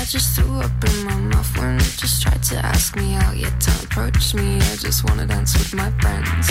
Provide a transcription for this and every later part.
just threw up in my mouth when you just tried to ask me out. Yeah, don't approach me, I just wanna dance with my friends.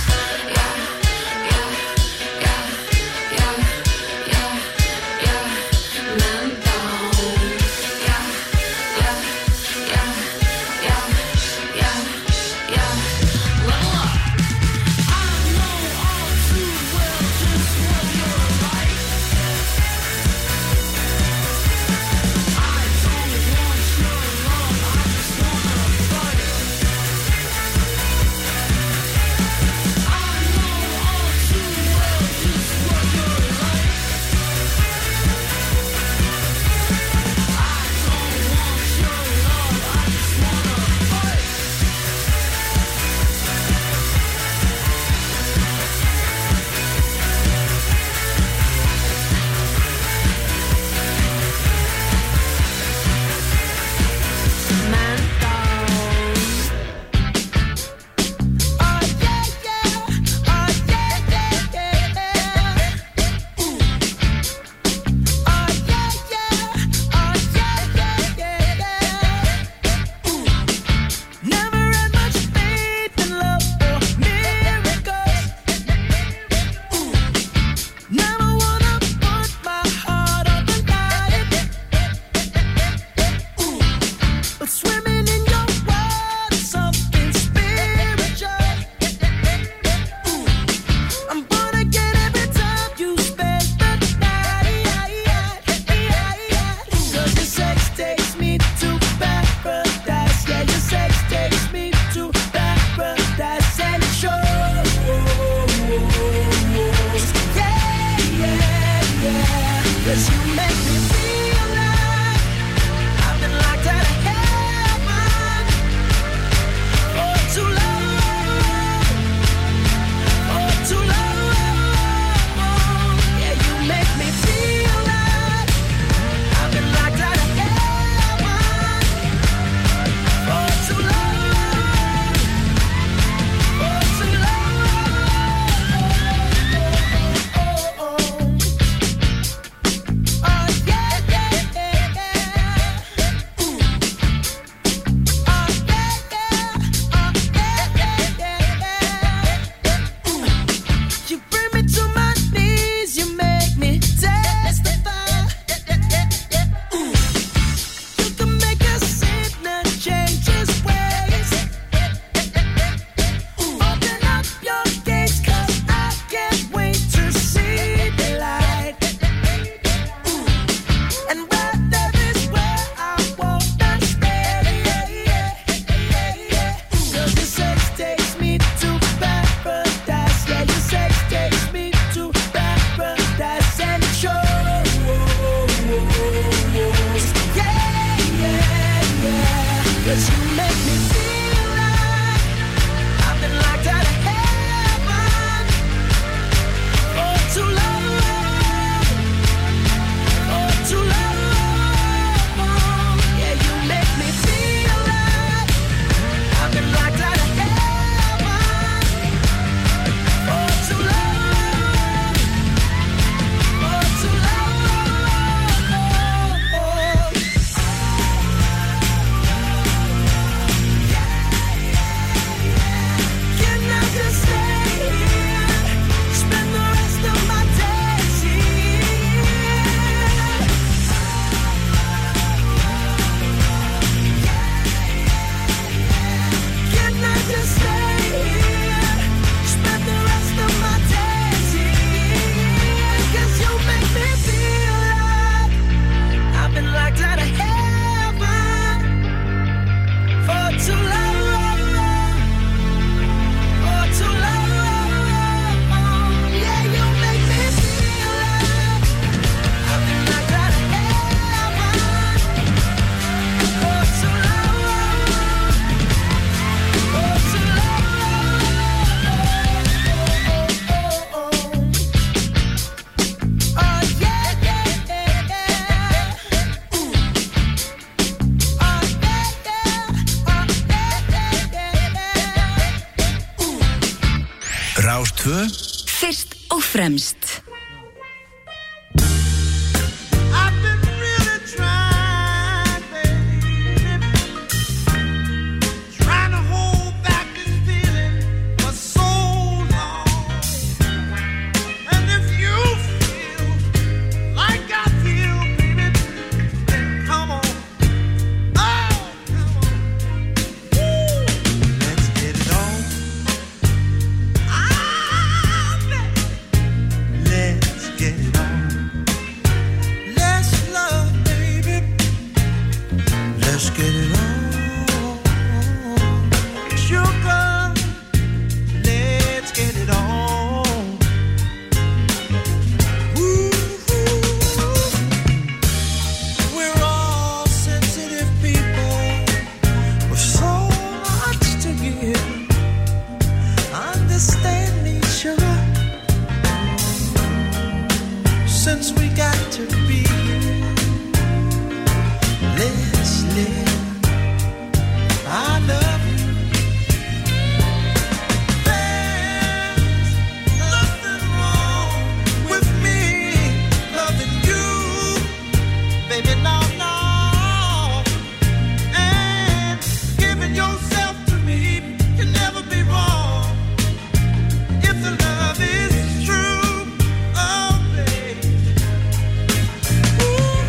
Rás 2 Fyrst og fremst. I've been really trying, baby. Let's get it on. Sugar, let's get it on. Ooh, we're all sensitive people with so much to give. Understand me, sugar, since we got to be here. Let's live. I love you. There's nothing wrong with me loving you, baby. Now, and giving yourself to me can never be wrong if the love is true. Oh, baby. Ooh,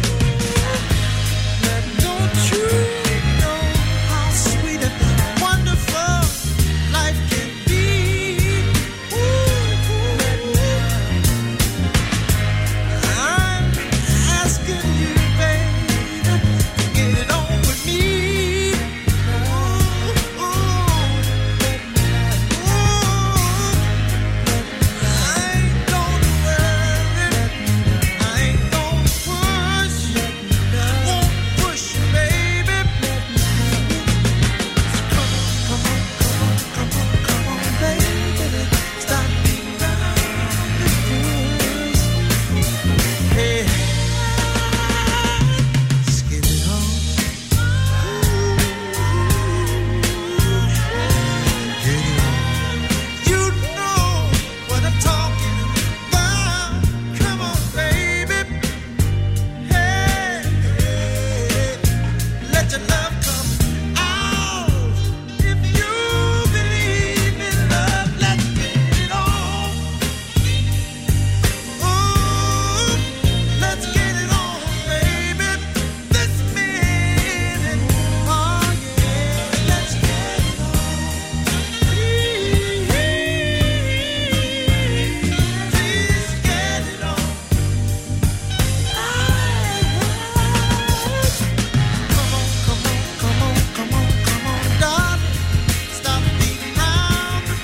don't you know how sweet and wonderful life can be? I'm asking you, baby, to get it on with me. I ain't gonna worry, I ain't gonna push, won't push you, baby. Come on, baby, stop beating around the bush. Hey, let's get it on. Get it on. You know what I'm talking about. Come on, baby. Hey, let your love come out. If you believe in love, let's get it on. Ooh, let's get it on, baby. This minute, oh yeah, let's get it on. Please get it on. Come on, darling. Stop beating around the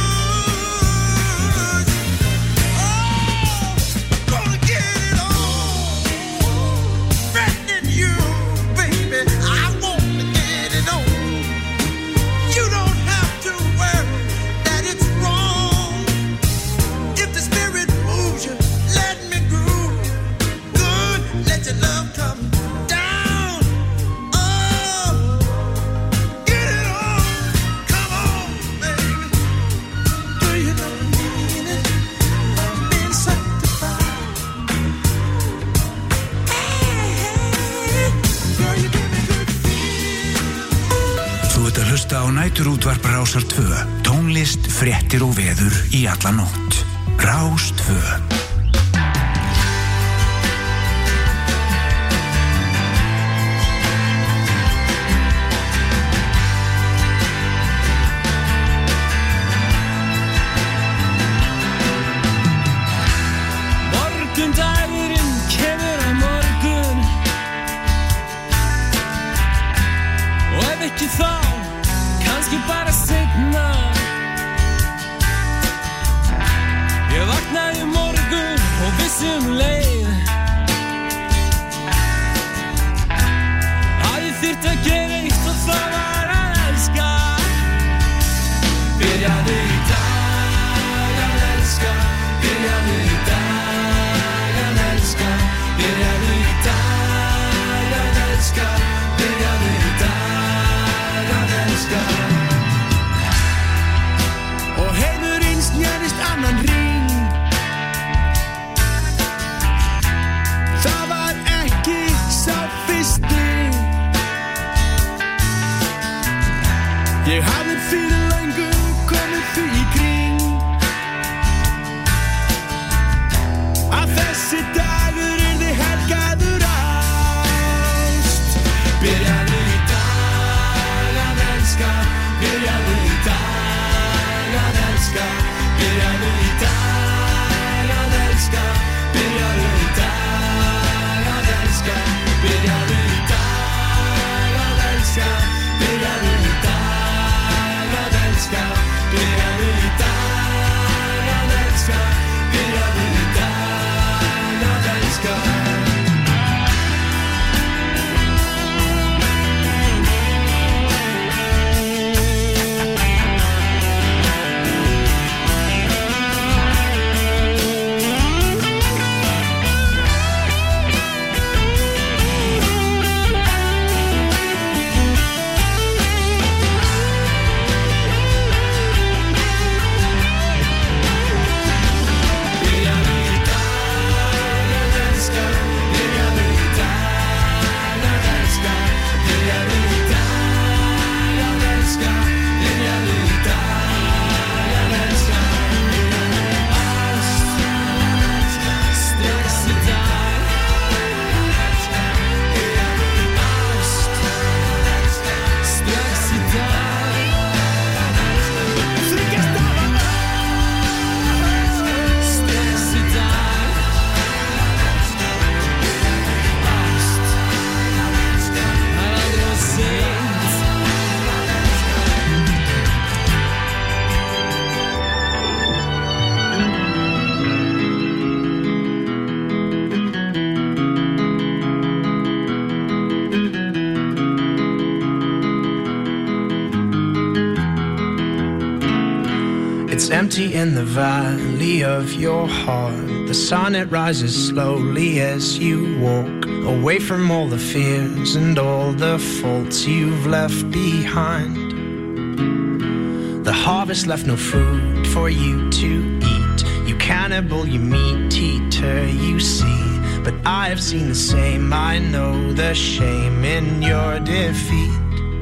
bush. Oh, gonna get it on. Threatening you, baby. I want to get it on. You don't have to worry that it's wrong. If the spirit moves you, let me groove. Good, let your love come down. Oh, get it on. Come on, baby. Do you know I mean it? Being sanctified. Hey, girl, you give me good feel. Þú ert að hlusta á næturútvarp Rásar 2. Tónlist, fréttir og veður í alla nótt. Rás 2. Morgundagurinn kemur á morgun, og ef ekki þá, kannski bara seinna. Ég vaknaði í morgun og vissi leið að ég þyrfti að gera eitt og það var að elska. Byrjaðu í dag að elska, byrjaðu í dag að elska, byrjaðu í dag að elska, byrjaðu í dag að elska. Og heimurinn snerist annan hring. Það var ekki sá fyrsti. Ég hafði fyrir löngu komið því í kring að þessi dagur yrði helgaður ást. Byrjaðu í dag að elska, byrjaðu í dag að elska, byrjaðu í dag að elska, byrjaðu í dag að elska, byrjaðu í dag að It's empty in the valley of your heart. The sun, it rises slowly as you walk away from all the fears and all the faults you've left behind. The harvest left no food for you to eat. You cannibal, you meat eater, you see. But I have seen the same, I know the shame in your defeat.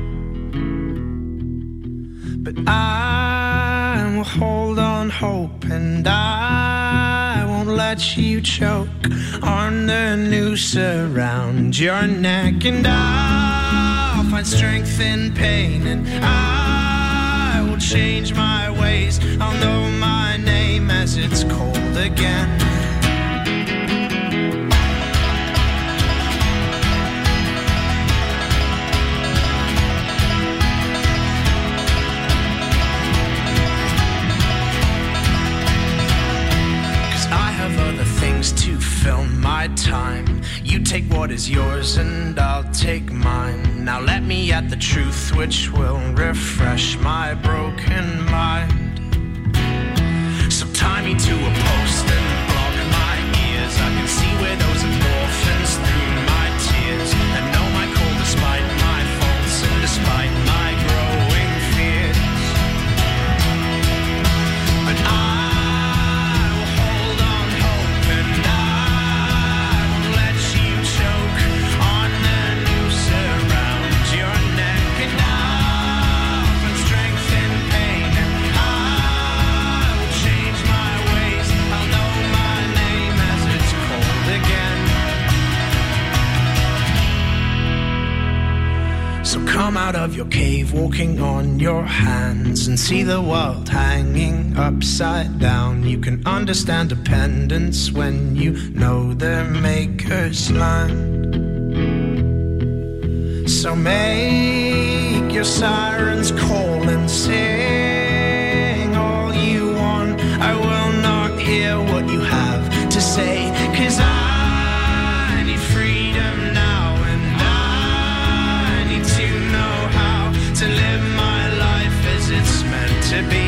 But I will hold on hope, and I won't let you choke on the noose around your neck. And I'll find strength in pain, and I will change my ways. I'll know my name as it's cold again. To fill my time, you take what is yours and I'll take mine. Now let me at the truth which will refresh my broken mind. So tie me to a post and block my ears. I can see widows and orphans through my tears, and know my call despite my faults and despite my growing fears. But I come out of your cave walking on your hands and see the world hanging upside down. You can understand dependence when you know their maker's land. So make your sirens call and sing all you want. I will not hear what you have to say, 'cause I need freedom now. To live my life as it's meant to be.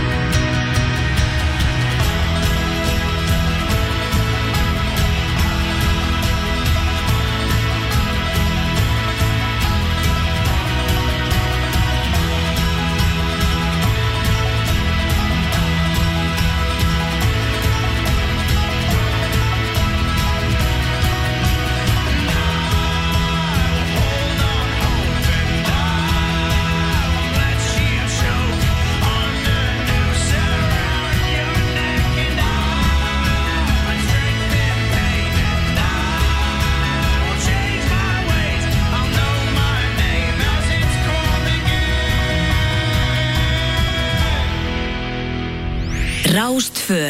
Rástvö.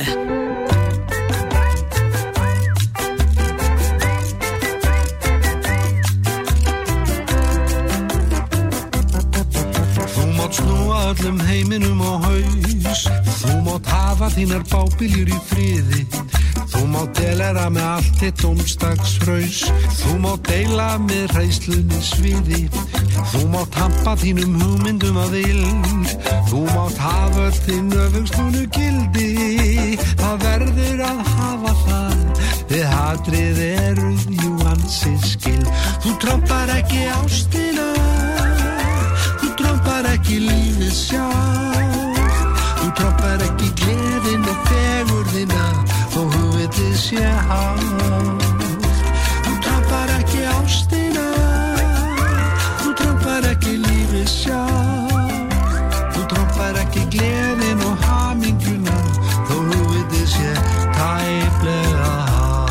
Þú mátt snúa öllum heiminum á haus. Þú mátt hafa þínar bábiljur í friði. Þú mátt delera með allt þitt dómstagsfraus. Þú mátt deila með hræðslunni sviði. Þú mátt hampa þínum hugmyndum að vild. Þú mátt hafa öll þín öfugslunu gildi. Það verður að hafa það. Þið hatrið eruð jú ansi skild. Þú trampar ekki ástina. Þú trampar ekki lífið sjálf. Þú trampar ekki gleðin og fegurðina þó hugvitið sé hátt. Þú trampar ekki ástina. Þú trampar ekki lífið sjálf. Þú trampar ekki gleðin og hamingjuna þó hugvitið sé tæplega hátt.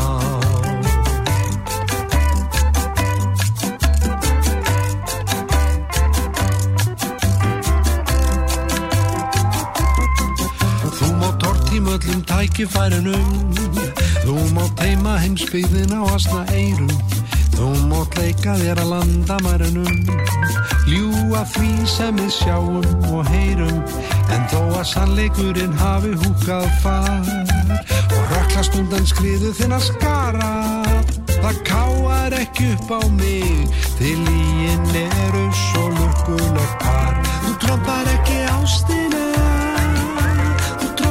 Þú mátt tortíma öllum tækifærunum. Þú mátt heima heimsbyggðina á asna eyrum. Þú mátt leika þér að landamærunum. Ljúga því sem við sjáum og heyrum. En þó að sannleikurinn hafi húkað far og röklast undan skriðu þinna skara, það káar ekki upp á mig. Til líin eru svo lukkul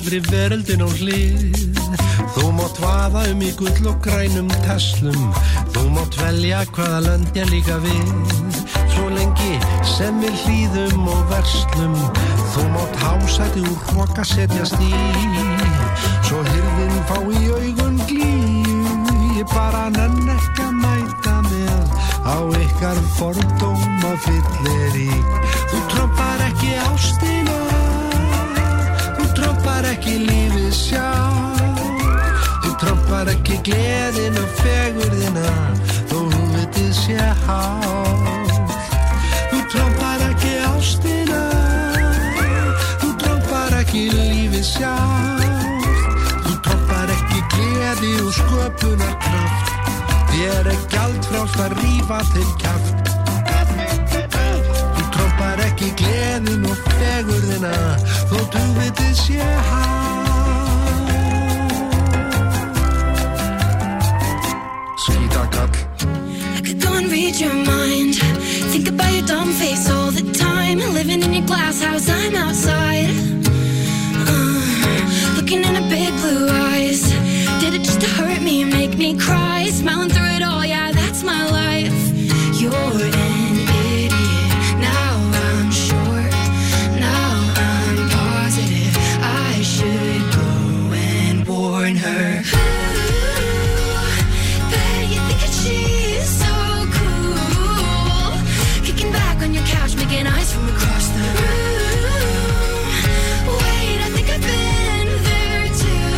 allri veröldin á hlið. Þú mátt vaða í gull og grænum Teslum. Þú mátt velja hvaða lönd ég líka við. Svo lengi sem við hlýðum og verslum. Þú mátt hásæti úr hroka setjast í. Svo hirðin fá í augun glíu. Ég bara nenn ekki að mæta með á ykkar fordóma fylleri. Þú trompar ekki ástina. Þú trompar ekki lífið sjálf. Þú trompar ekki gleðin og fegurðina þó húvitið sé hálf. Þú trompar ekki ástina. Þú trompar ekki lífið sjálf. Þú trompar ekki gleði og sköpunarkraft. Þér gjaldfrjálst að rífa til kjaft. Þú trompar ekki gleðin og fegurðina þótt hugvitið sé hálf. Skítakall. I could go and read your mind. Think about your dumb face all the time. Living in your glass house, I'm outside. Looking in her big blue eyes. Did it just to hurt me and make me cry? Smiling through it all, yeah, that's my life. You're an idiot. Now I'm sure. Now I'm positive. I should go and warn her. Ooh, bet you think that she's so cool. Kicking back on your couch, making eyes from across the room. Wait, I think I've been there too.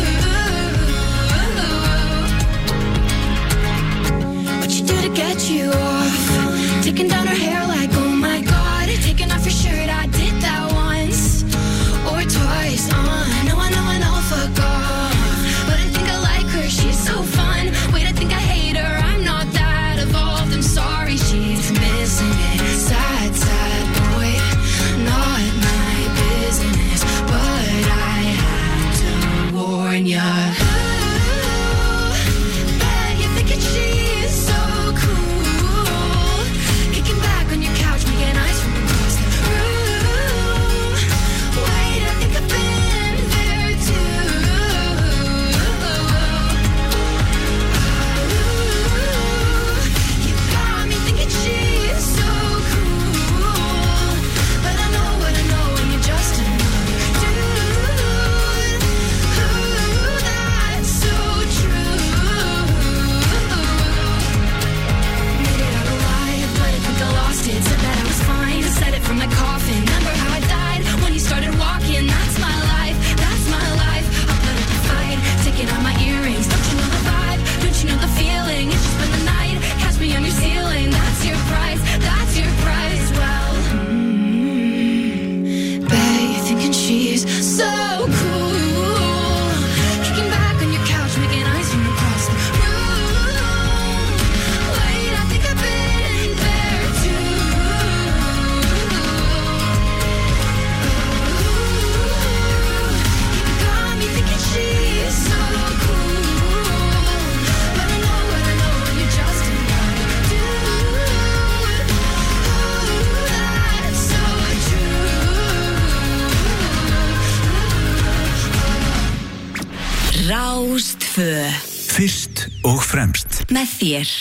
What you do to get you off? Taking down her hair like, oh my god. Taking off your shirt, I did that once or twice. I know, fuck off. But I think I like her, she's so fun. Wait, I think I hate her, I'm not that evolved. I'm sorry, she's missing it. Sad, sad boy, not my business. But I had to warn ya. Ooh, bet you think that she's so cool. Kicking back on your couch, making eyes from across the room. Wait, I think I've been there too. You got me thinking she's so cool. But I know what I know, and you're just another dude. Ooh, that's so true. Made it out alive, but I think I lost it. Said that I was fine, I said it from my coffin. Remember how I died when you started walking? That's my life, that's my life. I'll put up a fight, taking out my earrings. Don't you know the vibe? Don't you know the feeling? It's just been the night, catch me on your ceiling. That's your price, that's your price. Well, bet you're thinking she's so cool. Kicking back on your couch, making eyes from across the room. Wait, I think I've been there too. You got me thinking she's so cool. But I know what I know, and you're just another dude. Ooh, that's so true. Rástfö. Fyrst og fremst. Með þér.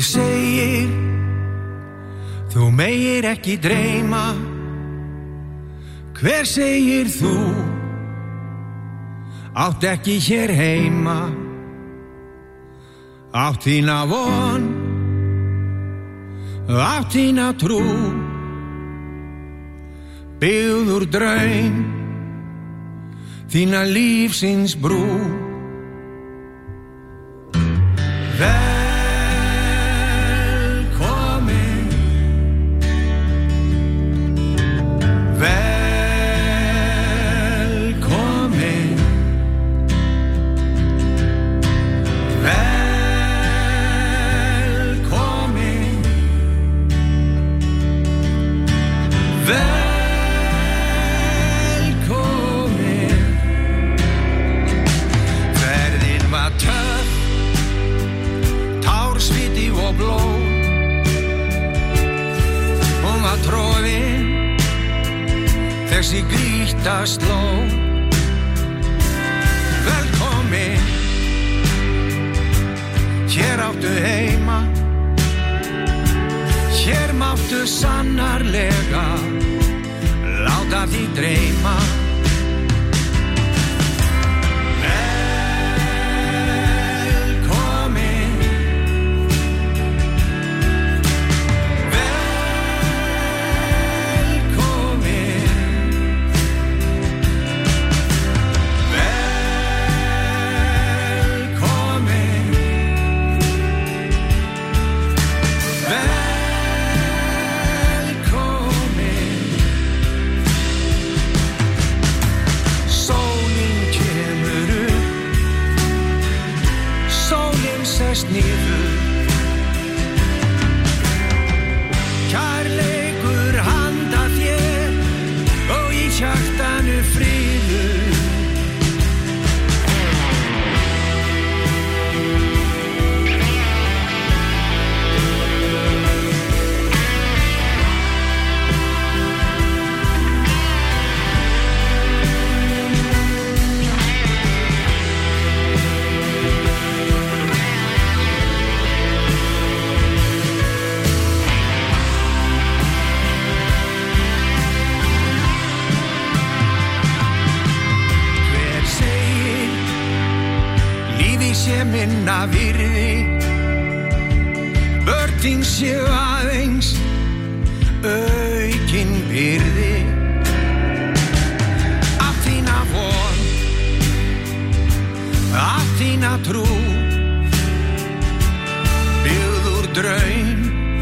Hver segir þú megir ekki dreyma? Hver segir þú átt ekki hér heima? Átt þína von, átt þína trú, byggður draum, þína lífsins brú. Velkomin, velkomin, velkomin, velkomin. Ferðin var töff, tár, sviti og blóð. Hún var troðin, þessi grýta sló. Velkomin, hér áttu heima, hér máttu sannarlega láta því dreyma. Velkomin, velkomin, velkomin, velkomin. Sólin kemur upp, sólin sest niður. Kærleikur handa þér og í hjartanu friður. Hver segir lífið sé minna virði? Börn þín séu aðeins aukin byrði. Af þína von, af þína trú, byggður draum,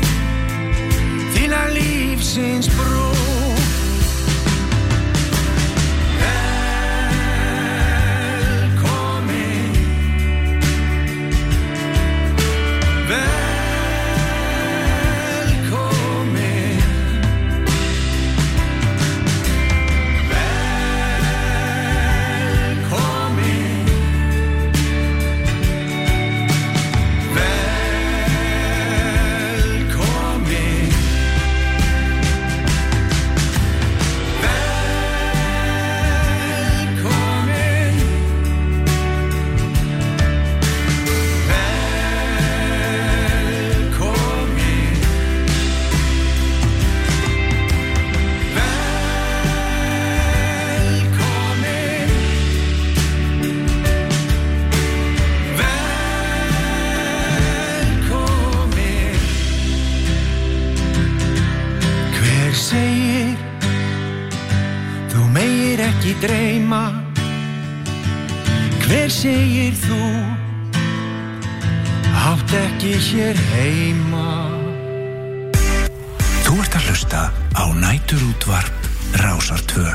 þína lífsins brú. Velkomin, velkomin, velkomin, velkomin, ekki dreyma? Hver segir þú átt ekki hér heima? Þú ert að hlusta á næturútvarp Rásar 2.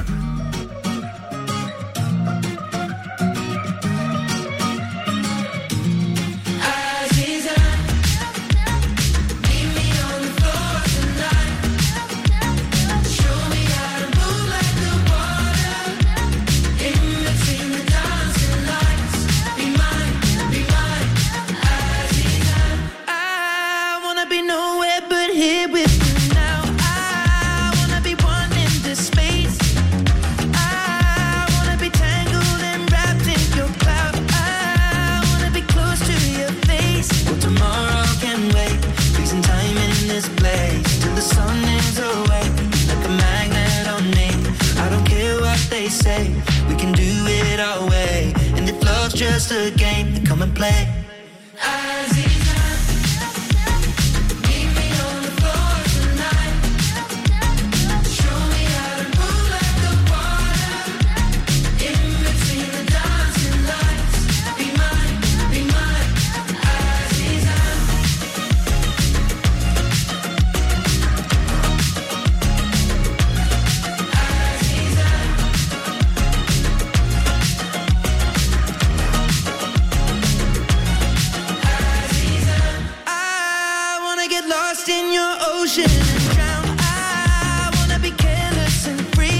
Here with you now. I wanna be one in this space. this place till the sun is away, like a magnet on me. I don't care what they say, we can do it our way. And if love's just a game, then come and play. In your ocean and drown. I wanna be careless and free.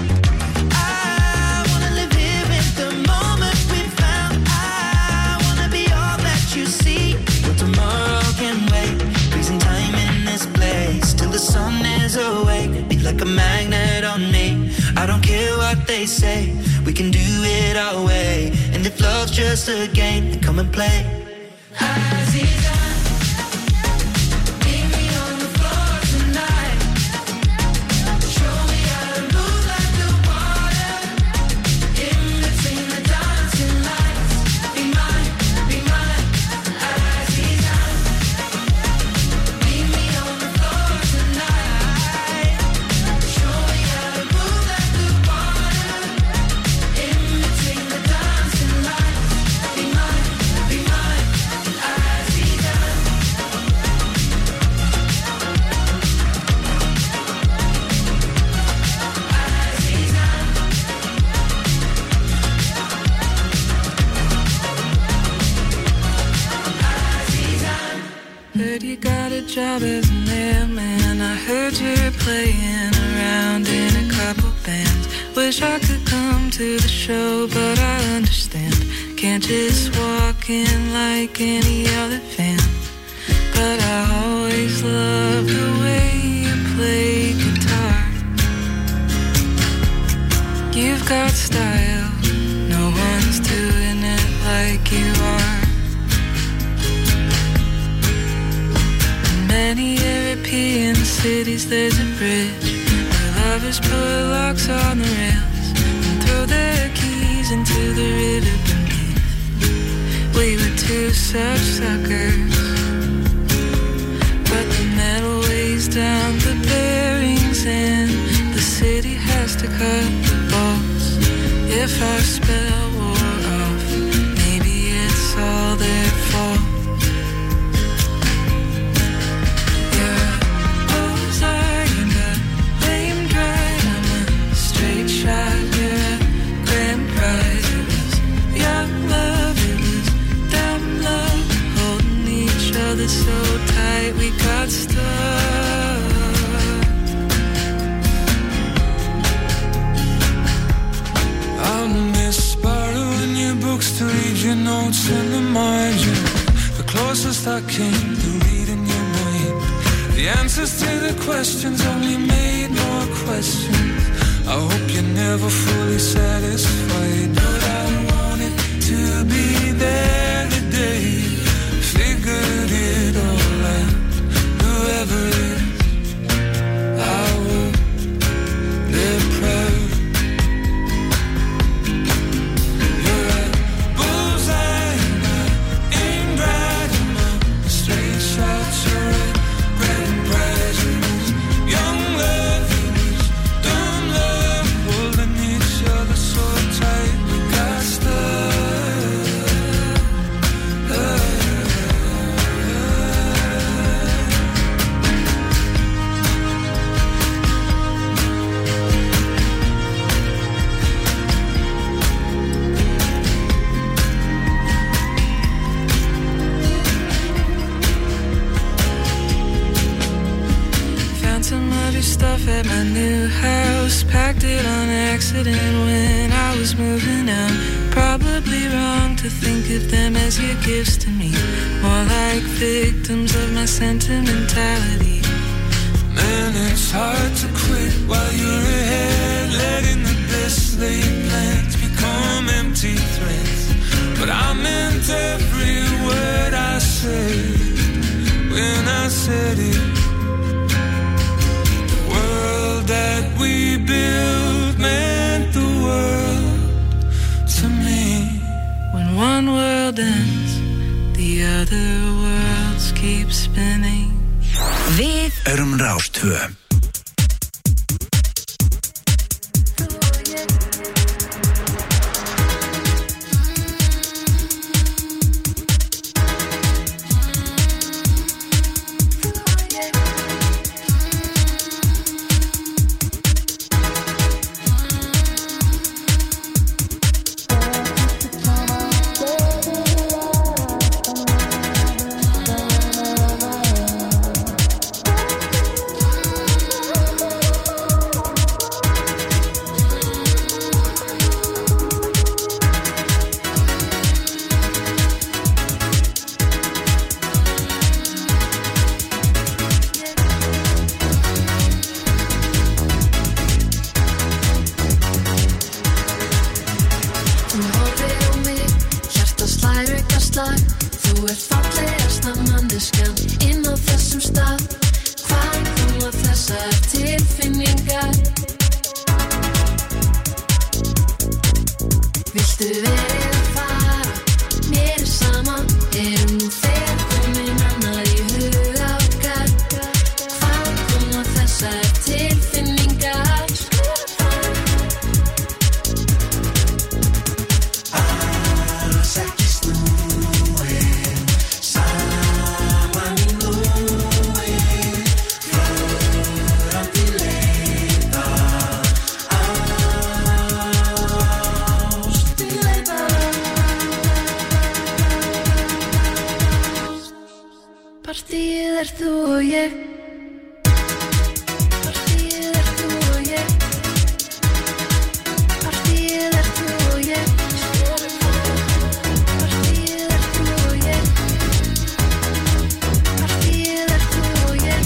I wanna live here in the moment we found. I wanna be all that you see. But tomorrow can wait. Freezing time in this place till the sun is awake. Be like a magnet on me. I don't care what they say, we can do it our way. And if love's just a game, then come and play. Job as a mailman. I heard you're playing around in a couple bands. Wish I could come to the show, but I understand. Can't just walk in like any other fan. But I always love the way you play guitar. You've got style, no one's doing it like you are. Many European cities, there's a bridge where lovers put locks on the rails and throw their keys into the river beneath. We were two such suckers, but the metal weighs down the bearings and the city has to cut the bolts. If our spell wore off, maybe it's all their fault. So tight we got stuck. I'll miss borrowing your books to read your notes in the margin. The closest I came to reading your mind. The answers to the questions only made more questions. I hope you're never fully satisfied, but I wanted to be there today. Figured it all out, whoever it is, I hope they're proud. You're a bullseye, aimed right in my straight shots. You're a grand prize, it was young love, it was dumb love, holding each other so tight we got stuck. Stuff at my new house, packed it on accident when I was moving out. Probably wrong to think of them as your gifts to me, more like victims of my sentimentality. Man, it's hard to quit while you're ahead, letting the best laid plans become empty threats. But I meant every word I said when I said it. hjálpið mig. Við erum Rás 2. Partíið er þú og ég. Partíið er þú og ég. Partíið er þú og ég. Partíið er þú og ég. Partíið er þú og ég.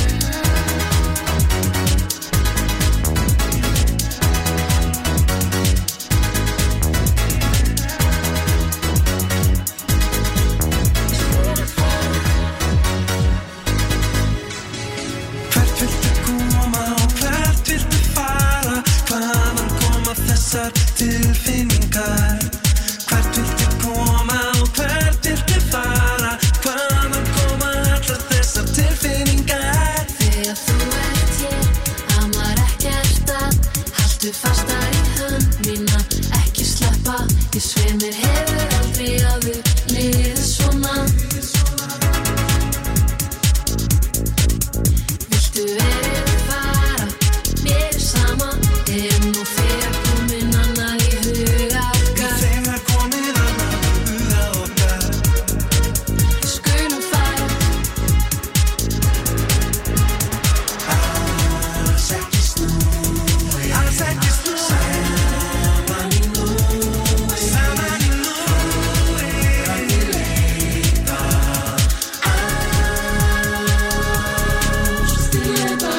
Þessar tilfinningar. Hvert viltu koma og hvert viltu fara? Hvaðan koma allar þessar tilfinningar? Þegar þú ert hér, amar ekkert að. Haltu fastar í hönd mína, ekki sleppa. Ég svei mér hefur aldrei áður liðið svona. Viltu verið fara? Mér er sama, erum nú þegar komin annað í huga okkar. Þegar komin annað í huga okkar. Við skulum fara. Alls ekki snúið. Alls ekki snúið. Saman í núið. Saman í núið. Ekki leita. Ástilla.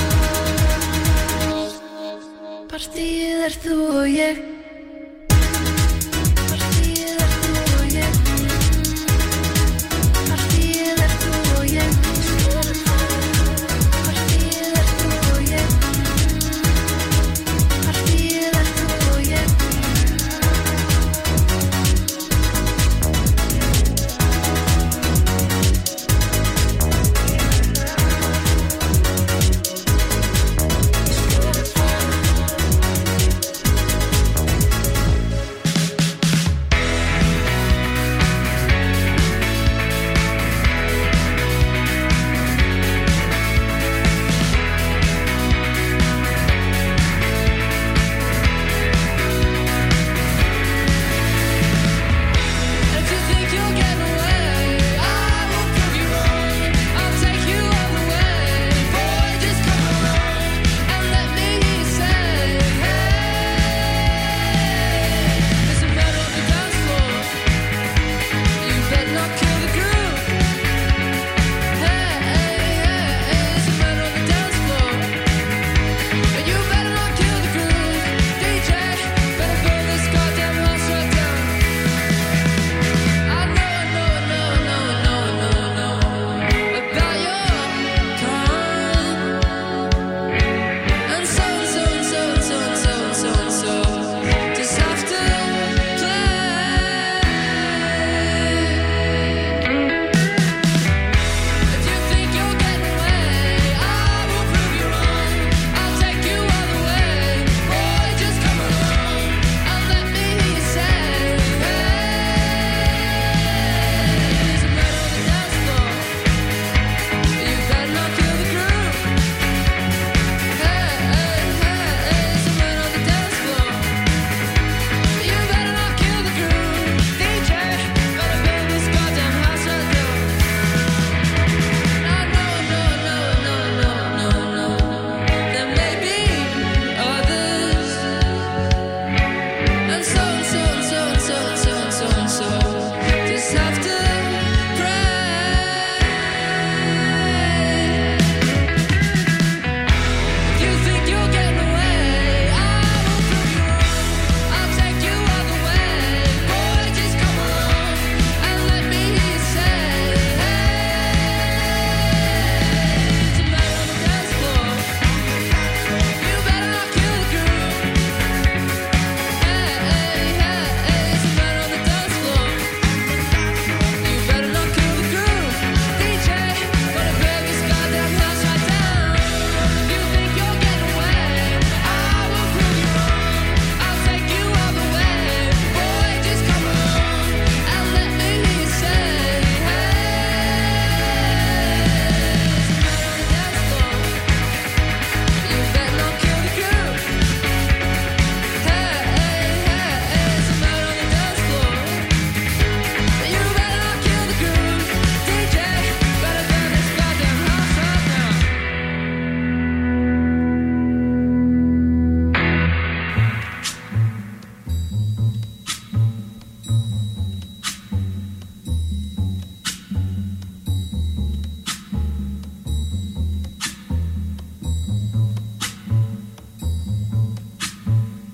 Partíið er þú og ég. Partíið er þú og ég. Partíið er þú og ég. Partíið er þú og ég. Partíið er þú og ég.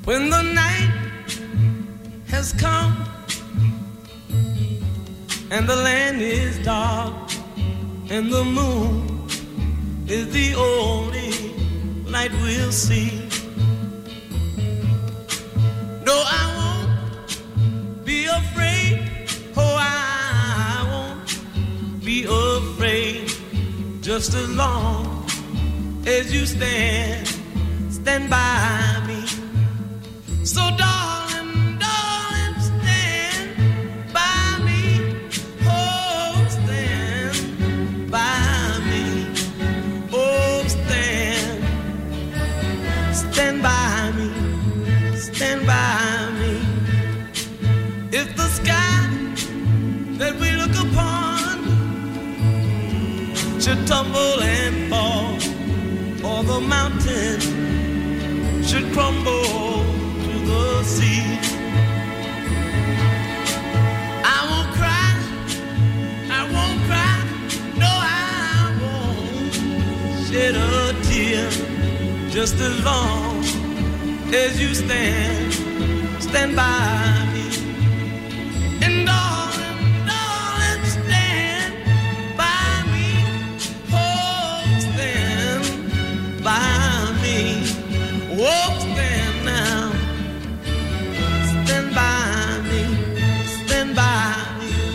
When the night has come and the land is dark and the moon is the only light we'll see. No, I won't be afraid. Oh, I won't be afraid. Just as long as you stand by me. So darling, darling, stand by me. Oh, stand by me. Oh, stand by me. Stand by me. If the sky that we look upon should tumble and fall, or the mountain should crumble to the sea, I won't cry, no, I won't shed a tear, just as long as you stand by me. And darling, darling, stand by me. Oh, stand by me. Oh, stand now. Stand by me. Stand by me.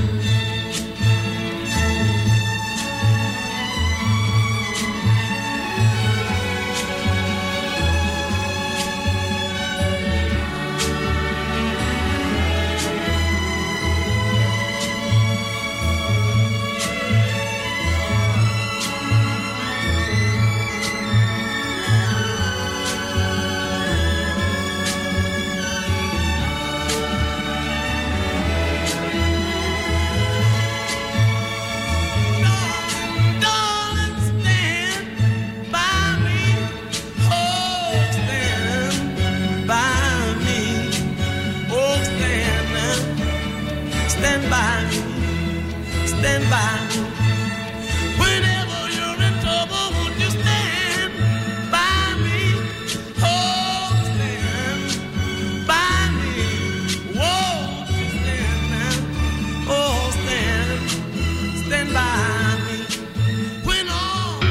Stand by me. Whenever you're in trouble, won't you stand by me? Oh, stand by me. Won't you stand now? Oh, stand by me. When all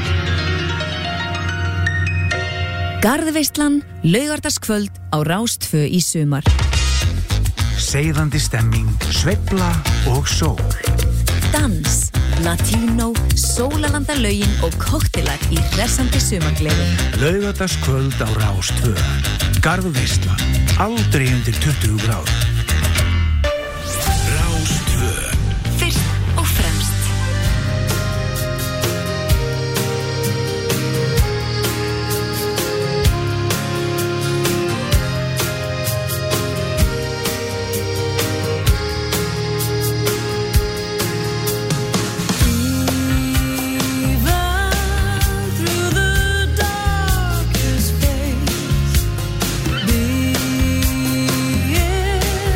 Garðveislan, laugardagskvöld á Rás 2 í sumar. Seiðandi stemming, sveifla og sól. Dans, latínó, sólalandalögin og koktelar í hressandi sumargleði. Laugardagskvöld á Rás 2. Garðveislan, aldrei undir 20 gráður. Rás 2. Fyrst og fremst. yeah.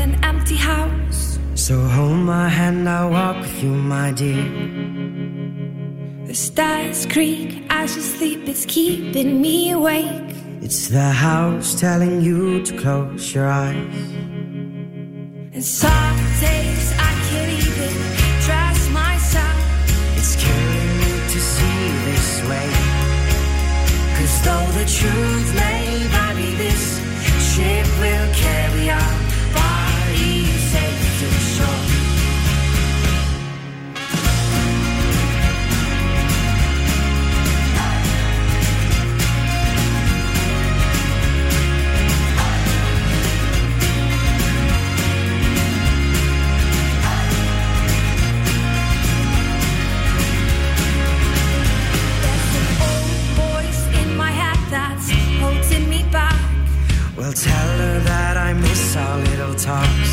an empty house. So hold my hand, I'll walk with you, my dear. The stairs creak as you sleep, it's keeping me awake. It's the house telling you to close your eyes. And some days I can't even trust myself. It's killing me to see this way. 'Cause though the truth may vary, this ship will carry our bodies safe to shore. Well, tell her that I miss our little talks.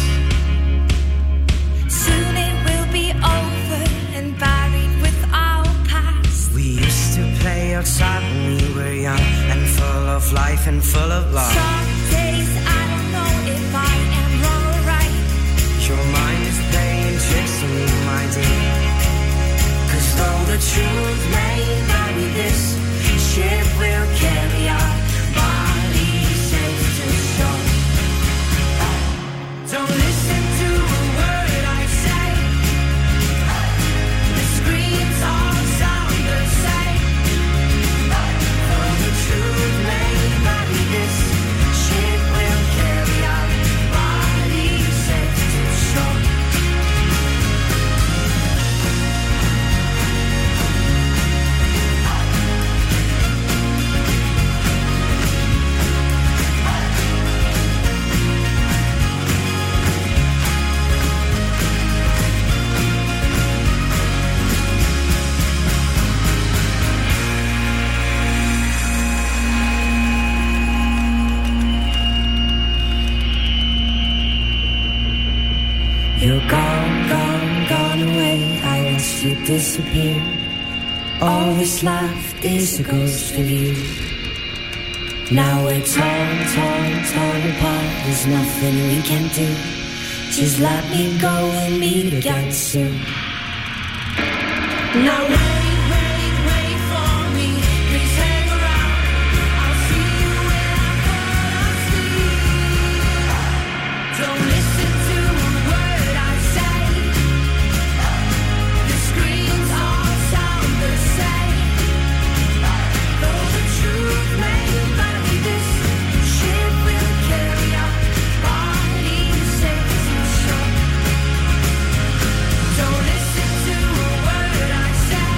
Soon it will be over and buried with our past. We used to play outside when we were young and full of life and full of love. Some days I don't know if I am wrong or right. Your mind is playing tricks on me, my dear. 'Cause though the truth may vary, this ship will carry our bodies safe to shore. Don't listen to a word I say. The screams all sound the same. Though the truth may vary, this ship will carry our bodies safe to shore. You're gone, gone, gone away. I watched you disappear. All that's left is a ghost of you. Now we're torn, torn, torn apart. There's nothing we can do. Just let me go and meet again soon. Now wait, wait, wait for me. Please hang around. I'll see you when I fall asleep. Don't listen to a word I say. The screams all sound the same. Though the truth may vary, this ship will carry our bodies safe to shore. Don't listen to a word I say.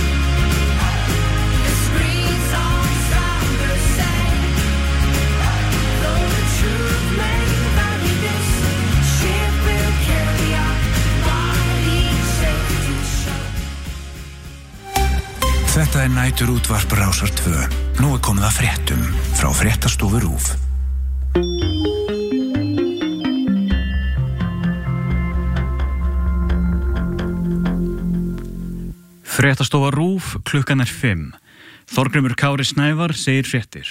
The screams all sound the same. Though the truth may vary, this ship will carry our bodies safe to shore. Þetta næturútvarp Rásar 2. Nú komið að fréttum frá Fréttastofu RÚV. Fréttastofa RÚV, klukkan 5. Þorgrímur Kári Snævar segir fréttir.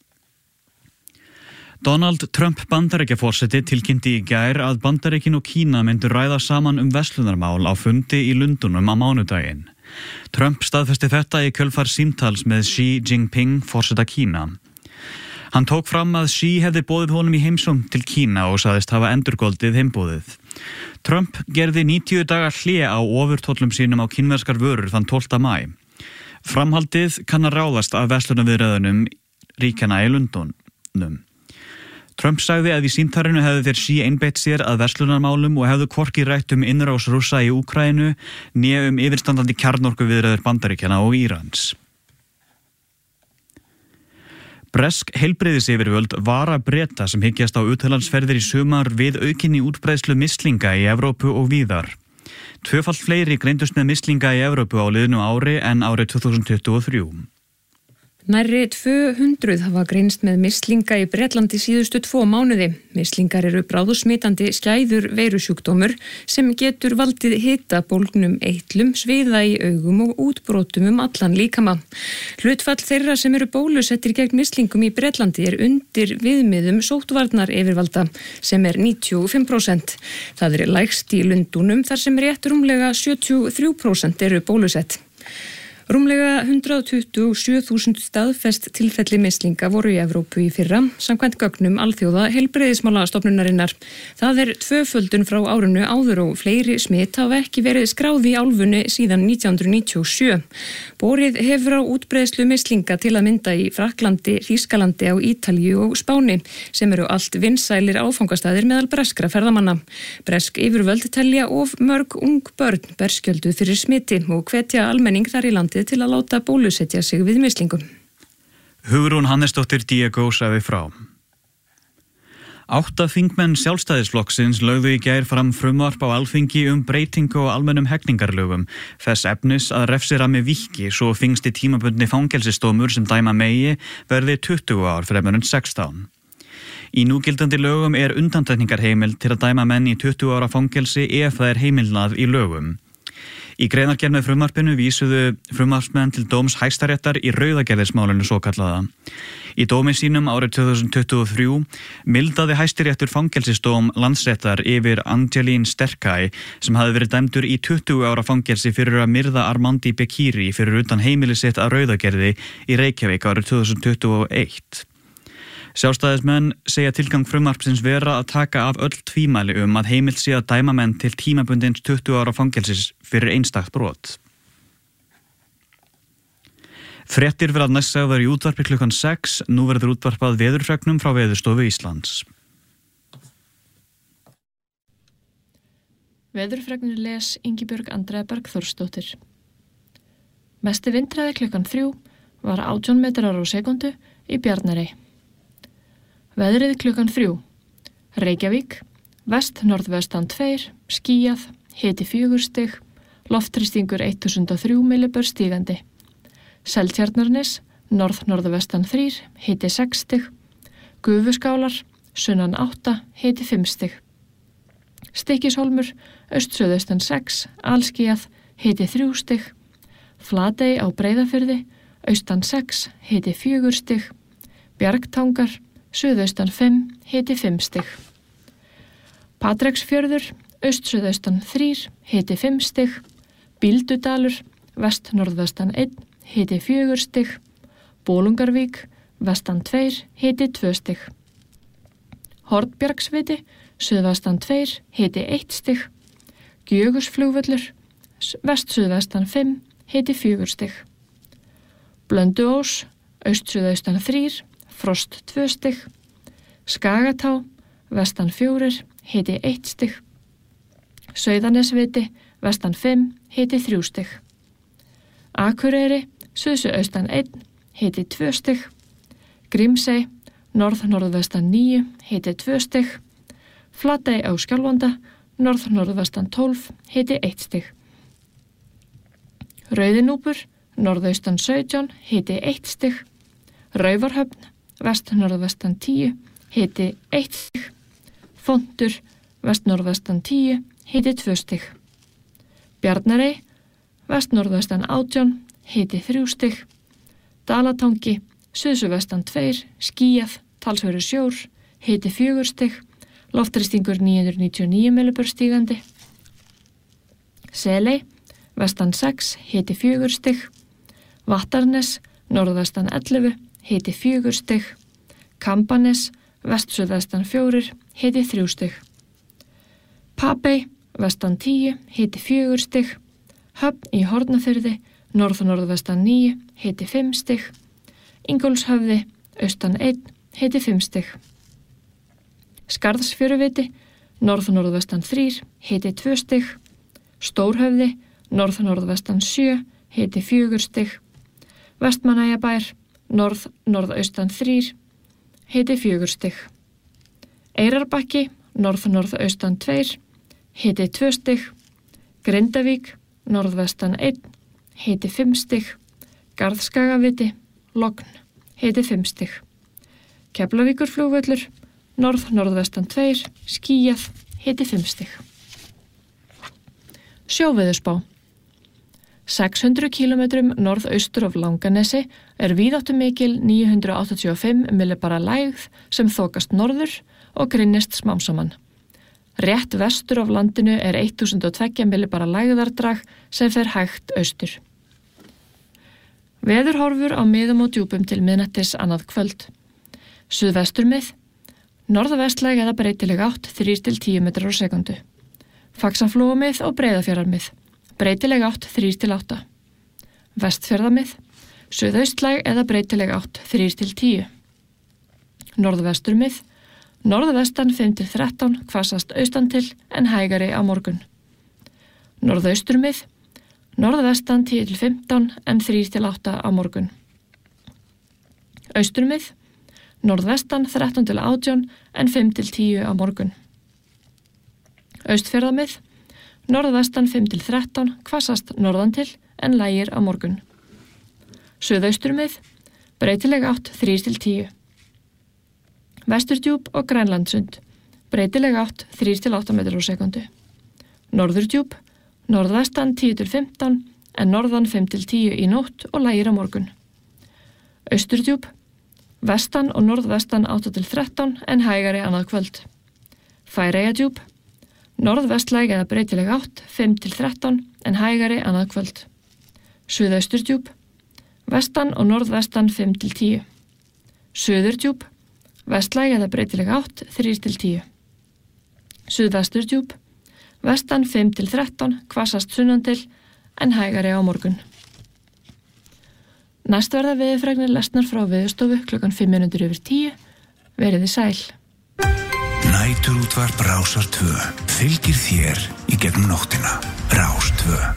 Donald Trump Bandaríkjaforseti tilkynnti í gær að Bandaríkin og Kína myndu ræða saman vestlunarmál á fundi í Lundúnum á mánudaginn. Trump staðfesti þetta í kjölfar símtals með Xi Jinping, forseta Kína. Hann tók fram að Xi hefði boðið honum í heimsókn til Kína og sagðist hafa endurgoldið heimboðið. Trump gerði 90 daga hlé á ofurtollum sínum á kínverskar vörur þann 12. maí. Framhaldið kann að ráðast af verslunarviðræðunum ríkjanna í Lundúnum. Trump sagði að í símtalinu hefðu þeir Xi einbeitt sér að verslunarmálum og hefðu hvorki rætt innrás Rússa í Úkraínu né yfirstandandi kjarnorkuviðræður Bandaríkjanna og Írans. Bresk heilbrigðisyfirvöld vara Breta sem hyggjast á utanlandsferðir í sumar við aukinni útbreiðslu mislinga í Evrópu og víðar. Tvöfalt fleiri greindust með mislinga í Evrópu á liðnu ári en árið 2023. Nærri 200 hafa greinst með mislinga í Bretlandi síðustu 2 mánuði. Mislingar eru bráðsmitandi skæður veirusjúkdómur sem getur valdið hita, bólgnum, eitlum, sviða í augum og útbrotum allan líkama. Hlutfall þeirra sem eru bólusettir gegn mislingum í Bretlandi undir viðmiðum sóttvarnar yfirvalda sem 95%. Það lægst í Lundúnum þar sem rétt rúmlega 73% eru bólusett. Rúmlega 127.000 staðfest tilfelli mislinga voru í Evrópu í fyrra, samkvæmt gögnum alþjóða heilbrigðismálastofnunarinnar. Það 2-földun frá árinu áður og fleiri smit hafa ekki verið skráð í álfunni síðan 1997. Borið hefur á útbreiðslu mislinga til að mynda í Frakklandi, Þýskalandi, á Ítalíu og Spáni, sem eru allt vinsælir áfangastæðir meðal breskra ferðamanna. Bresk yfirvöld telja of mörg ung börn berskjölduð fyrir smiti og hvetja almenning þar í landi til að láta bólusetja sig við mislingum. Hugrún Hannesdóttir Diego sagði frá. 8 þingmenn Sjálfstæðisflokksins lögðu í gær fram frumvarp á Alþingi breytingu á almennum hegningarlögum, þess efnis að refsirammi víkki svo þyngsti tímabundni fangelsisdómur sem dæma megi verði 20 ár fremur en 16. Í núgildandi lögum undantekningarheimild til að dæma menn í 20 ára fangelsi ef það heimilnað í lögum. Í greinargerð með frumvarpinu vísuðu frumvarpsmenn til dóms Hæstaréttar í Rauðagerðismálinu svokallaða. Í dómi sínum árið 2023 mildaði Hæstiréttur fangelsisdóm Landsréttar yfir Angelín Sterkay sem hafði verið dæmdur í 20 ára fangelsi fyrir að myrða Armandi Bekiri fyrir utan heimili sitt að Rauðagerði í Reykjavík árið 2021. Sjálfstæðismenn segja tilgang frumvarpsins vera að taka af öll tvímæli að heimilt sé að dæma menn til tímabundins 20 ára fangelsis fyrir einstakt brot. Fréttir verða næst sagðar í útvarpi klukkan 6, nú verður útvarpað veðurfregnum frá Veðurstofu Íslands. Veðurfregnir les Ingibjörg Andrea Bergþórsdóttir. Mesti vindhraði klukkan 3 var 18 metrar á sekundu í Bjarnarey. Veðrið klukkan 3. Reykjavík, vest-norðvestan 2, skýjað, hiti 4 stig, loftþrýstingur 1003 millibör stígandi. Seltjarnarnes, norð-norðvestan 3, hiti 6 stig, Gufuskálar, sunnan 8, hiti 5 stig. Stykkishólmur, aust-suðaustan 6, alskýjað, hiti 3 stig, Flatey á Breiðafirði, austan 6, hiti 4 stig, Bjargtangar, suðaustan 5, hiti 5 stig. Patreksfjörður, aust-suðaustan 3, hiti 5 stig, Bíldudalur, vest-norðvestan 1, hiti 4 stig, Bolungarvík, vestan 2, hiti 2 stig. Hornbjargsviti, suðvestan 2, hiti 1 stig, Gjögusflugvöllur, vest-suðvestan 5, hiti 4 stig. Blönduós, aust-suðaustan 3, frost 2 stig, Skagatá, vestan 4, hiti 1 stig, Sauðanesviti, vestan 5, hiti 3 stig. Akureyri, suðsuaustan 1, hiti 2 stig, Grímsey, norð-norðvestan 9, hiti 2 stig, Flatey á Skjálfanda, norð-norðvestan 12, hiti 1 stig. Rauðinúpur, norðaustan 17, hiti 1 stig, Raufarhöfn, vest-norðvestan 10, hiti 1 stig, Fontur, vest-norðvestan 10, hiti 2 stig. Bjarnarey, vest-norðvestan 18, hiti 3 stig, Dalatangi, suðsuvestan 2, skýjað, talsverður sjór, hiti 4 stig, loftþrýstingur 999 millibör stígandi. Seley, vestan 6, hiti 4 stig, Vattarnes, norðvestan 11, hiti 4 stig, Kambanes, vest-suðvestan 4, hiti 3 stig. Papey, vestan 10, hiti 4 stig, Höfn í Hornafirði, norð-norðvestan 9, hiti 5 stig, Ingólfshöfði, austan 1, hiti 5 stig. Skarðsfjöruviti, norð-norðvestan 3, hiti 2 stig, Stórhöfði, norð-norðvestan 7, hiti 4 stig, Vestmannaeyjabær, norð-norðaustan 3, hiti 4 stig. Eyrarbakki, norð-norðaustan 2, hiti 2 stig, Grindavík, norðvestan 1, hiti 5 stig, Garðskagaviti, logn, hiti 5 stig. Keflavíkurflugvöllur, norð-norðvestan 2, skýjað, hiti 5 stig. Sjóveðurspá. 600 km norðaustur af Langanesi víðáttumikil 985 millibara lægð sem þokast norður og grynnist smám saman. Rétt vestur af landinu 1002 millibara lægðardrag sem fer hægt austur. Veðurhorfur á miðum og djúpum til miðnættis annað kvöld. Suðvesturmið, norðvestlæg eða breytileg átt 3-10 metrar á sekundu. Faxaflóamið og Breiðafjarðarmið, breytileg átt 3-8. Vestfjarðamið, suðaustlæg eða breytileg átt 3-10. Norðvesturmið, norðvestan 5-13, hvassast austan til en hægari á morgun. Norðausturmið, norðvestan 10-15 en 3-8 á morgun. Austurmið, norðvestan 13-18 en 5-10 á morgun. Austfjarðamið, norðvestan 5-13, hvassast norðan til en lægir á morgun. Suðausturmið, breytileg átt 3-10. Vesturdjúp og Grænlandsund, breytileg átt 3-8 metrar á sekundu. Norðurdjúp, norðvestan 10-15 en norðan 5-10 í nótt og lægir á morgun. Austurdjúp, vestan og norðvestan 8-13 en hægari annað kvöld. Færeyjadjúp, norðvestlæg eða breytileg átt 5-13 en hægari annað kvöld. Suðausturdjúp, vestan og norðvestan 5-10. Suðurdjúp, vestlæg eða breytileg átt 3-10. Suðvesturdjúp, vestan 5-13, hvassast sunnan til en hægari á morgun. Næst verða veðurfregnir lesnar frá Veðurstofu klukkan 5:10. Veriði sæl. Næturútvarp Rásar 2 fylgir þér í gegnum nóttina. Rás 2.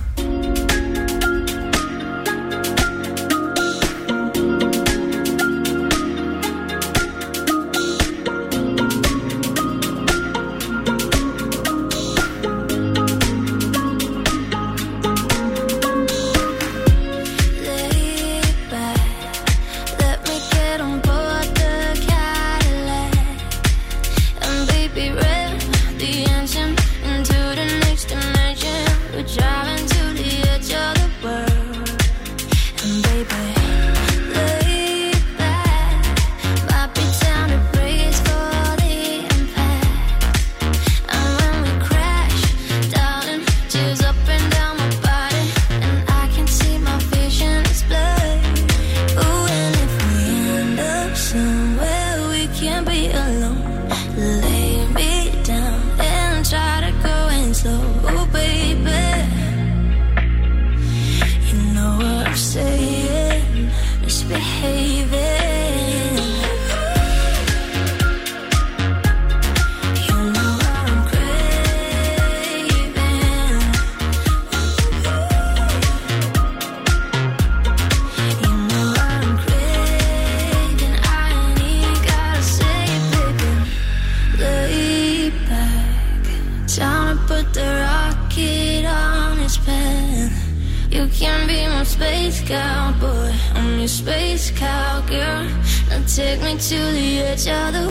Driving to the edge of the world, and baby, lay back. Might be time to brace for the impact. And when we crash, darling, tears up and down my body, and I can see my vision is blurred. Ooh, and if we end up somewhere we can't be alone, lay me down and try to go in slow, ooh, baby. Saying, misbehaving. You know what I'm craving. You know what I'm craving. I ain't even gotta say it, baby. Lay back. Time to put the rocket on its pen. You can be my space cowboy, I'm your space cowgirl. Now take me to the edge of the